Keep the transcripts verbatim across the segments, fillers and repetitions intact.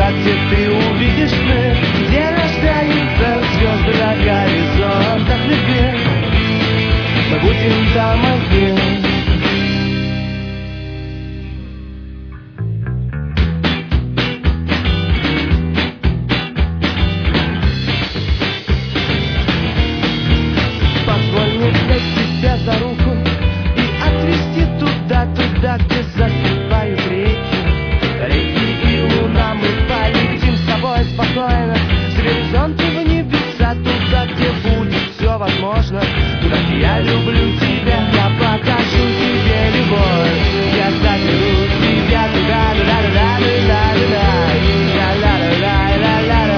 туда, где ты увидишь сны, где рождаются звезды на горизонтах любви. Мы будем там одни. Позволь мне взять тебя за руку и отвезти туда, туда, где засыпают реки. Реки и луна, мы полетим с тобой спокойно с горизонта в небеса, туда, где будет все возможно, туда, где я люблю тебя, я покажу тебе любовь, я заберу тебя туда, да да да да да да да да да да да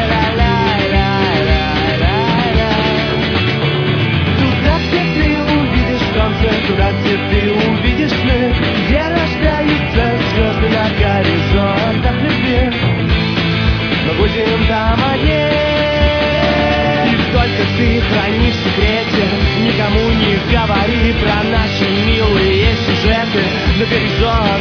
туда, где ты увидишь сны, где рождаются звезды на горизонтах любви. Мы будем там одни. И только ты храни в секрете, никому не говори про наши милые сюжеты. На горизонт